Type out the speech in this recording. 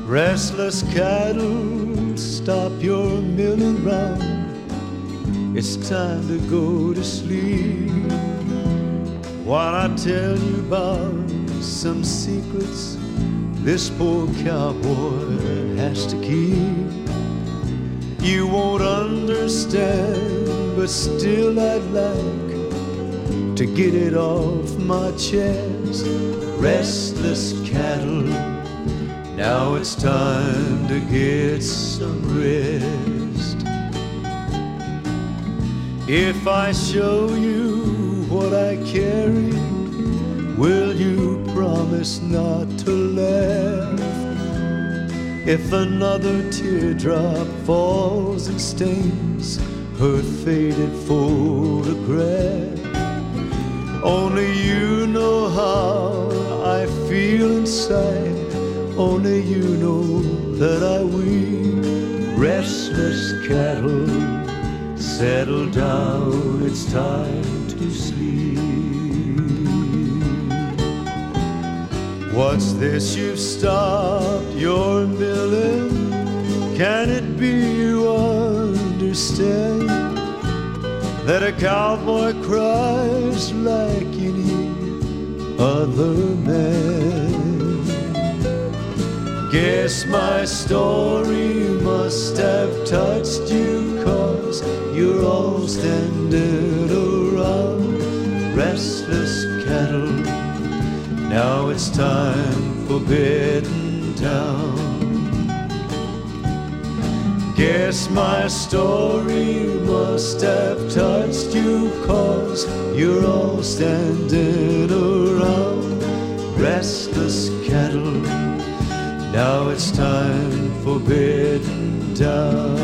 Restless cattle, stop your milling round. It's time to go to sleep. While I tell you about some secrets this poor cowboy has to keep. You won't understand, but still I'd like to get it off my chest. Restless cattle, now it's time to get some rest. If I show you what I carry, will you promise not to laugh? If another teardrop falls and stains her faded photograph, only you know how I feel inside. Only you know that I weep. Restless cattle, settle down, it's time to sleep. What's this, you've stopped your milling? Can it be you understand that a cowboy cries like any other man? Guess my story must have touched you, 'cause you're all standing around. Restless cattle, now it's time for bedding down. Guess my story must have touched you, 'cause you're all standing around. Restless cattle, now it's time for bedding down.